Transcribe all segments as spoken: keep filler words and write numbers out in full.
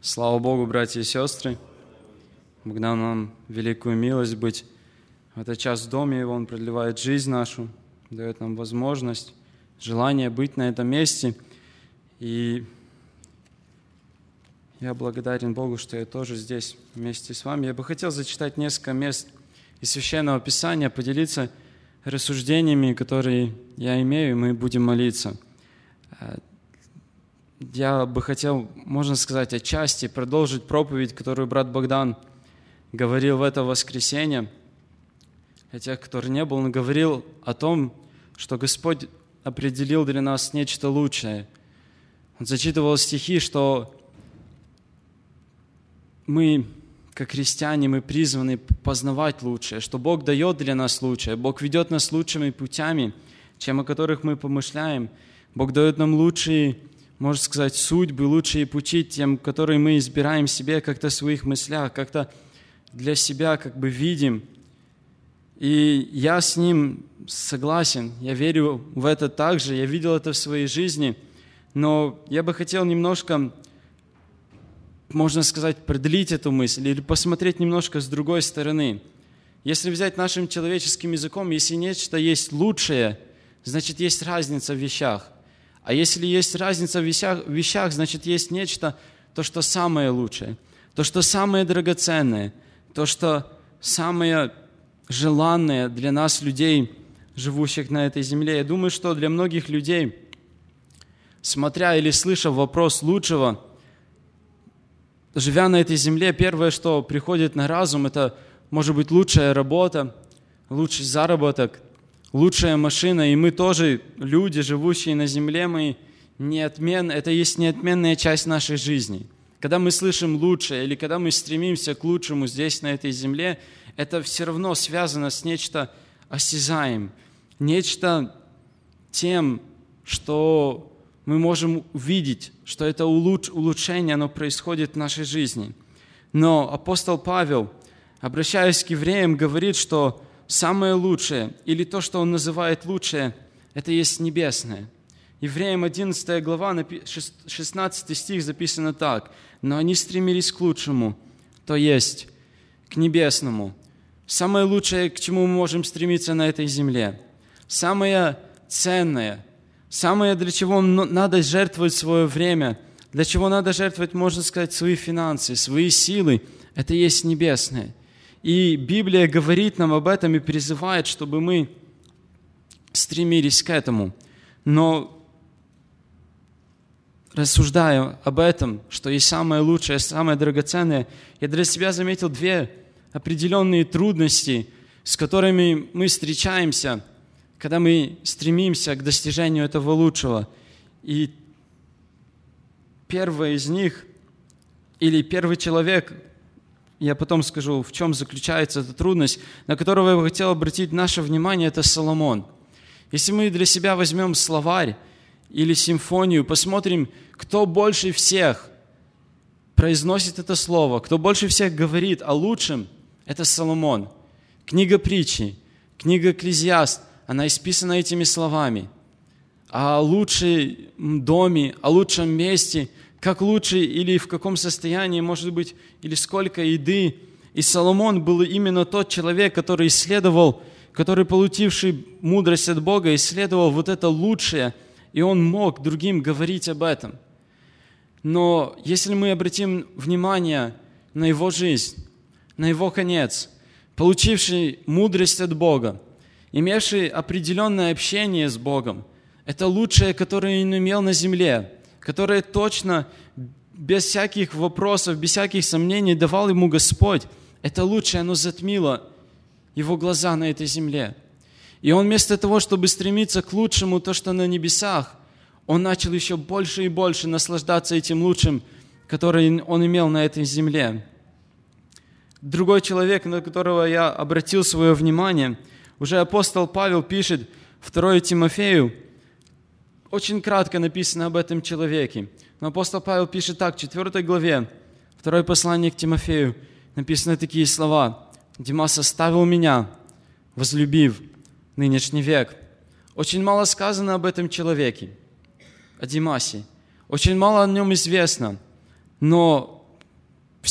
Слава Богу, братья и сестры! Бог дал нам великую милость быть в этот час в доме Его. Он продлевает жизнь нашу, дает нам возможность, желание быть на этом месте. И я благодарен Богу, что я тоже здесь вместе с вами. Я бы хотел зачитать несколько мест из Священного Писания, поделиться рассуждениями, которые я имею, и мы будем молиться. Я бы хотел, можно сказать, отчасти продолжить проповедь, которую брат Богдан говорил в это воскресенье. Для тех, кто не был, он говорил о том, что Господь определил для нас нечто лучшее. Он зачитывал стихи, что мы, как христиане, мы призваны познавать лучшее, что Бог дает для нас лучшее, Бог ведет нас лучшими путями, чем о которых мы помышляем. Бог дает нам лучшие, можно сказать, судьбы, лучшие пути, тем, которые мы избираем себе как-то в своих мыслях, как-то для себя как бы видим. И я с ним согласен, я верю в это также, я видел это в своей жизни, но я бы хотел немножко, можно сказать, продлить эту мысль или посмотреть немножко с другой стороны. Если взять нашим человеческим языком, если нечто есть лучшее, значит, есть разница в вещах. А если есть разница в вещах, в вещах, значит, есть нечто, то, что самое лучшее, то, что самое драгоценное, то, что самое желанное для нас, людей, живущих на этой земле. Я думаю, что для многих людей, смотря или слыша вопрос лучшего, живя на этой земле, первое, что приходит на разум, это, может быть, лучшая работа, лучший заработок, лучшая машина, и мы тоже, люди, живущие на земле, мы неотмен, это есть неотменная часть нашей жизни. Когда мы слышим лучшее, или когда мы стремимся к лучшему здесь, на этой земле, это все равно связано с нечто осязаемым, нечто тем, что мы можем увидеть, что это улучшение, оно происходит в нашей жизни. Но апостол Павел, обращаясь к евреям, говорит, что самое лучшее, или то, что он называет лучшее, это есть небесное. Евреям одиннадцатая глава, шестнадцатый стих записано так: «Но они стремились к лучшему, то есть к небесному». Самое лучшее, к чему мы можем стремиться на этой земле, самое ценное, самое, для чего надо жертвовать свое время, для чего надо жертвовать, можно сказать, свои финансы, свои силы, это есть небесное. И Библия говорит нам об этом и призывает, чтобы мы стремились к этому. Но рассуждая об этом, что есть самое лучшее, самое драгоценное, я для себя заметил две определенные трудности, с которыми мы встречаемся, когда мы стремимся к достижению этого лучшего. И первое из них, или первый человек, я потом скажу, в чем заключается эта трудность, на которого я бы хотел обратить наше внимание, это Соломон. Если мы для себя возьмем словарь или симфонию, посмотрим, кто больше всех произносит это слово, кто больше всех говорит о лучшем, это Соломон. Книга Притчи, книга Экклезиаст, она исписана этими словами. О лучшем доме, о лучшем месте, как лучше или в каком состоянии, может быть, или сколько еды. И Соломон был именно тот человек, который исследовал, который, получивший мудрость от Бога, исследовал вот это лучшее, и он мог другим говорить об этом. Но если мы обратим внимание на его жизнь, на его конец, получивший мудрость от Бога, имевший определенное общение с Богом, это лучшее, которое он имел на земле, которое точно, без всяких вопросов, без всяких сомнений давал ему Господь, это лучшее, оно затмило его глаза на этой земле. И он вместо того, чтобы стремиться к лучшему, то, что на небесах, он начал еще больше и больше наслаждаться этим лучшим, которое он имел на этой земле. Другой человек, на которого я обратил свое внимание, уже апостол Павел пишет второе Тимофею, очень кратко написано об этом человеке. Но апостол Павел пишет так, в четвёртой главе, второе послание к Тимофею, написаны такие слова: «Димас оставил меня, возлюбив нынешний век». Очень мало сказано об этом человеке, о Димасе. Очень мало о нем известно. Но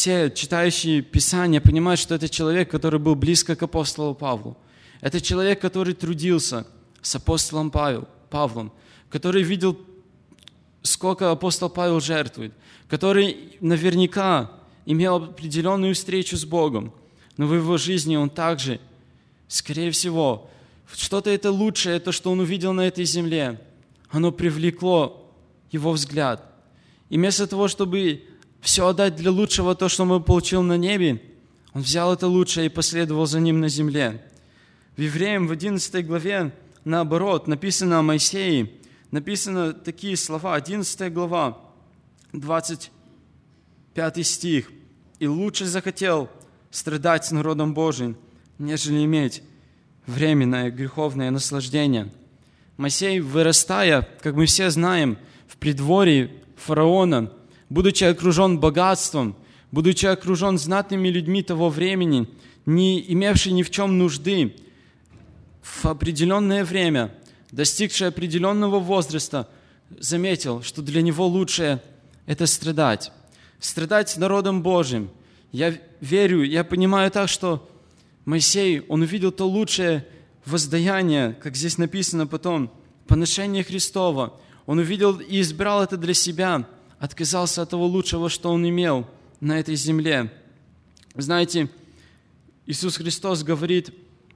все читающие Писание понимают, что это человек, который был близко к апостолу Павлу. Это человек, который трудился с апостолом Павел, Павлом, который видел, сколько апостол Павел жертвует, который наверняка имел определенную встречу с Богом, но в его жизни он также, скорее всего, что-то это лучшее, то, что он увидел на этой земле, оно привлекло его взгляд. И вместо того, чтобы все отдать для лучшего, то, что он получил на небе, он взял это лучшее и последовал за ним на земле. В Евреям в одиннадцатой главе, наоборот, написано о Моисее, написано такие слова, одиннадцатая глава, двадцать пятый стих. «И лучше захотел страдать с народом Божиим, нежели иметь временное греховное наслаждение». Моисей, вырастая, как мы все знаем, в придвории фараона, будучи окружен богатством, будучи окружен знатными людьми того времени, не имевший ни в чем нужды, в определенное время, достигший определенного возраста, заметил, что для него лучшее – это страдать. Страдать с народом Божьим. Я верю, я понимаю так, что Моисей, он увидел то лучшее воздаяние, как здесь написано потом, поношение Христова. Он увидел и избрал это для себя, отказался от того лучшего, что он имел на этой земле. Вы знаете, Иисус Христос говорит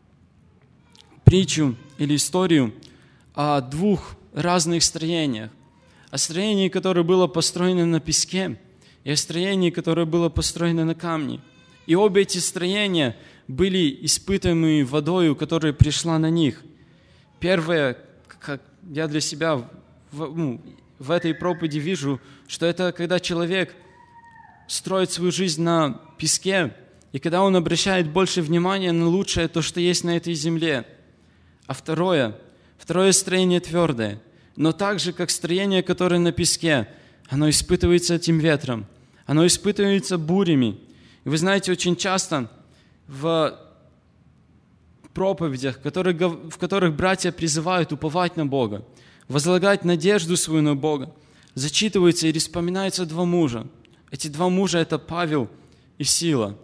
притчу или историю о двух разных строениях. О строении, которое было построено на песке, и о строении, которое было построено на камне. И обе эти строения были испытаны водою, которая пришла на них. Первое, как я для себя в, ну, в этой проповеди вижу, что это когда человек строит свою жизнь на песке, и когда он обращает больше внимания на лучшее, то, что есть на этой земле. А второе, второе строение твердое, но так же, как строение, которое на песке, оно испытывается этим ветром, оно испытывается бурями. И вы знаете, очень часто в проповедях, в которых братья призывают уповать на Бога, возлагать надежду свою на Бога, зачитываются или вспоминаются два мужа. Эти два мужа – это Павел и Сила.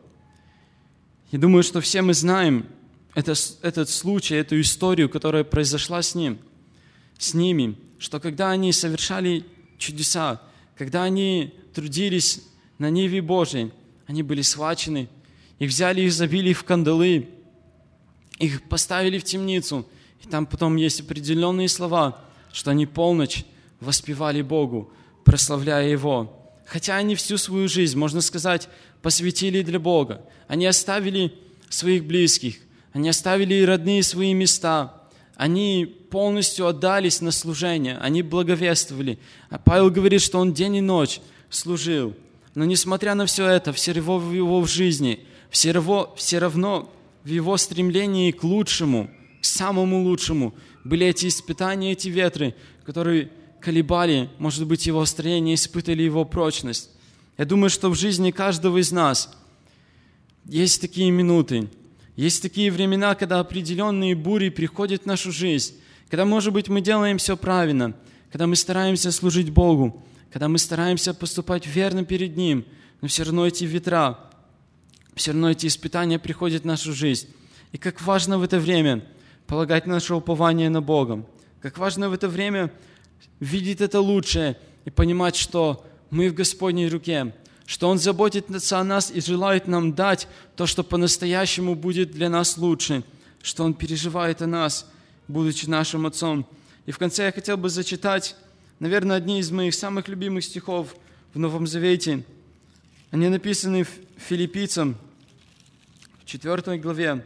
Я думаю, что все мы знаем это, этот случай, эту историю, которая произошла с ним, с ними, что когда они совершали чудеса, когда они трудились на ниве Божией, они были схвачены, их взяли, их забили в кандалы, их поставили в темницу, и там потом есть определенные слова, что они полночь воспевали Богу, прославляя Его. Хотя они всю свою жизнь, можно сказать, посвятили для Бога. Они оставили своих близких, они оставили родные свои места, они полностью отдались на служение, они благовествовали. А Павел говорит, что он день и ночь служил. Но несмотря на все это, все равно в его жизни, все равно, все равно в его стремлении к лучшему, к самому лучшему, были эти испытания, эти ветры, которые колебали, может быть, его строение, испытали его прочность. Я думаю, что в жизни каждого из нас есть такие минуты, есть такие времена, когда определенные бури приходят в нашу жизнь, когда, может быть, мы делаем все правильно, когда мы стараемся служить Богу, когда мы стараемся поступать верно перед Ним, но все равно эти ветра, все равно эти испытания приходят в нашу жизнь. И как важно в это время полагать наше упование на Бога, как важно в это время видеть это лучшее и понимать, что мы в Господней руке, что Он заботится о нас и желает нам дать то, что по-настоящему будет для нас лучше, что Он переживает о нас, будучи нашим Отцом. И в конце я хотел бы зачитать, наверное, одни из моих самых любимых стихов в Новом Завете. Они написаны в Филиппийцам, в четвёртой главе,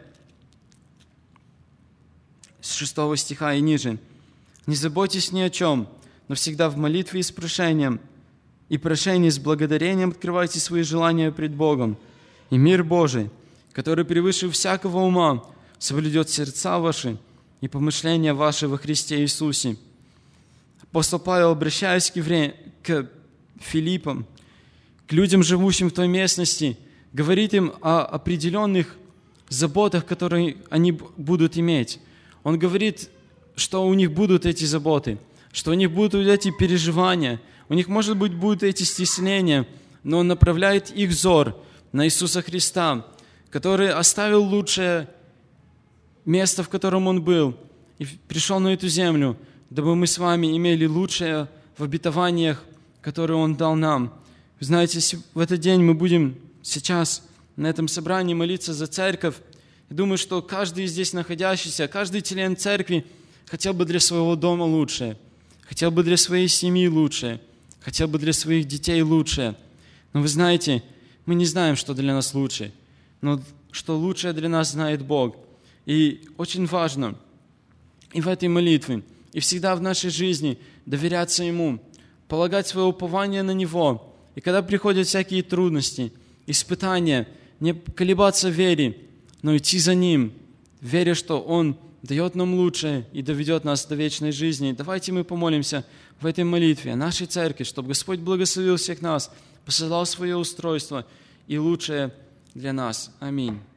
с шестого стиха и ниже. «Не заботьтесь ни о чем, но всегда в молитве и с прошением, и прошение с благодарением открывайте свои желания пред Богом. И мир Божий, который превыше всякого ума, соблюдет сердца ваши и помышления ваши во Христе Иисусе». Апостол Павел, обращаясь к, евре... к Филиппам, к людям, живущим в той местности, говорит им о определенных заботах, которые они будут иметь. Он говорит, что у них будут эти заботы, что у них будут эти переживания, у них, может быть, будут эти стеснения, но Он направляет их взор на Иисуса Христа, который оставил лучшее место, в котором Он был, и пришел на эту землю, дабы мы с вами имели лучшее в обетованиях, которые Он дал нам. Вы знаете, в этот день мы будем сейчас на этом собрании молиться за церковь. Я думаю, что каждый здесь находящийся, каждый член церкви хотел бы для своего дома лучшее, хотел бы для своей семьи лучшее, хотел бы для своих детей лучшее. Но вы знаете, мы не знаем, что для нас лучше, но что лучшее для нас знает Бог. И очень важно и в этой молитве, и всегда в нашей жизни доверяться Ему, полагать свое упование на Него. И когда приходят всякие трудности, испытания, не колебаться в вере, но идти за Ним, веря, что Он дает нам лучшее и доведет нас до вечной жизни. Давайте мы помолимся в этой молитве о нашей церкви, чтобы Господь благословил всех нас, посылал свое устройство и лучшее для нас. Аминь.